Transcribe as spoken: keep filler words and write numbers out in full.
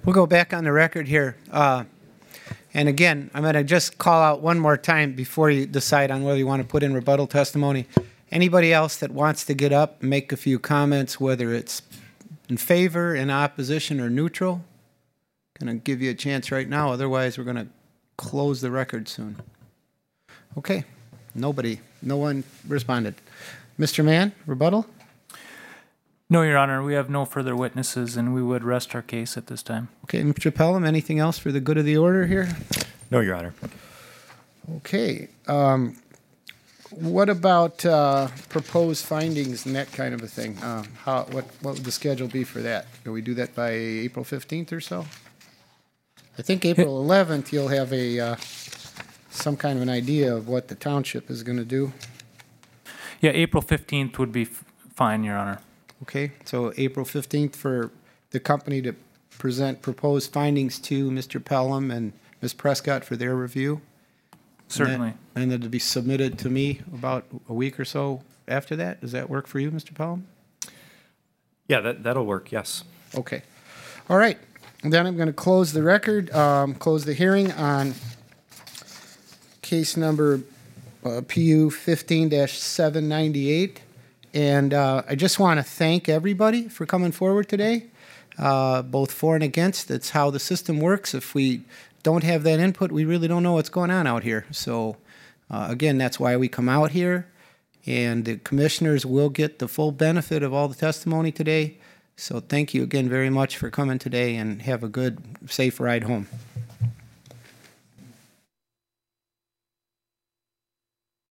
We'll go back on the record here. Uh, and again, I'm going to just call out one more time before you decide on whether you want to put in rebuttal testimony. Anybody else that wants to get up and make a few comments, whether it's in favor, in opposition, or neutral, going to give you a chance right now. Otherwise, we're going to close the record soon. Okay. Nobody. No one responded. Mister Mann, rebuttal? No, Your Honor. We have no further witnesses, and we would rest our case at this time. Okay. Mister Pelham, anything else for the good of the order here? No, Your Honor. Okay. Um, what about uh, proposed findings and that kind of a thing? Uh, how? What, what would the schedule be for that? Can we do that by April fifteenth or so? I think April eleventh you'll have a uh, some kind of an idea of what the township is going to do. Yeah, April fifteenth would be f- fine, Your Honor. Okay, so April fifteenth for the company to present proposed findings to Mister Pelham and Miz Prescott for their review. Certainly. And then, and then to be submitted to me about a week or so after that. Does that work for you, Mister Pelham? Yeah, that, that'll work, yes. Okay. All right. And then I'm going to close the record, um, close the hearing on case number uh, P U fifteen dash seven ninety-eight. And uh, I just want to thank everybody for coming forward today, uh, both for and against. That's how the system works. If we don't have that input, we really don't know what's going on out here. So, uh, again, that's why we come out here. And the commissioners will get the full benefit of all the testimony today. So thank you again very much for coming today, and have a good, safe ride home.